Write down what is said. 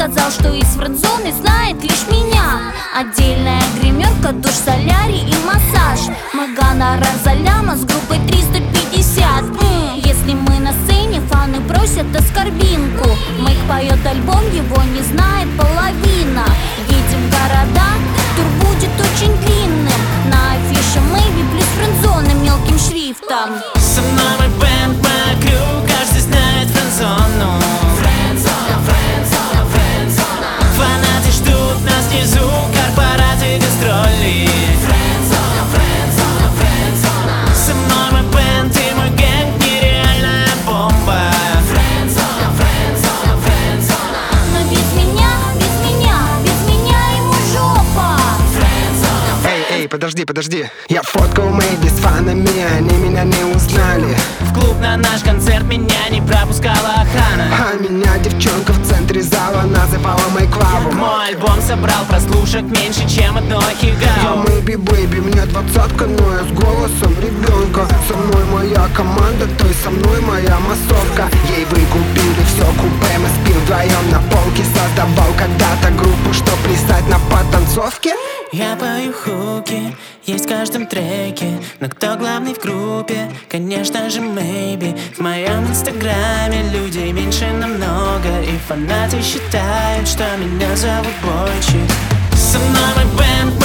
сказал, что из френд-зоны знает лишь меня. Отдельная гримерка, душ, солярий и массаж. Мы гонорар за ляма с группой 350. Если мы на сцене, фаны просят аскорбинку. Мейк поет альбом, его не знает половина. Едем в города, тур будет очень длинным. На афише Maybe плюс френд-зона мелким шрифтом. Со мной мой бэнд, моя крю, каждый знает френд-зону. Фанаты ждут нас внизу, корпораты, гастроли. Со мной мой бэнд и мой гэнг, нереальная бомба. Но без меня ему жопа. Эй, подожди. Я фоткал Мэйби с фанами, они меня не узнали. В клуб на наш концерт меня не пропускала охрана. А меня девчонка в центре зала называла Мэйклавом. Мой альбом собрал прослушек меньше, чем одно Я хигао. Мэйби Бэйби, мне 20-ка, но я с голосом ребенка. Со мной моя команда, то есть со мной моя массовка. Ей вы купили все купе, мы спим вдвоем на полке. Создавал когда-то группу, чтоб плясать на потанцовке. Я пою хуки, есть в каждом треке. Но кто главный в группе? Конечно же Maybe. В моем инстаграме людей меньше намного, и фанаты считают, что меня зовут Бойчик. Со мной мой бэнд,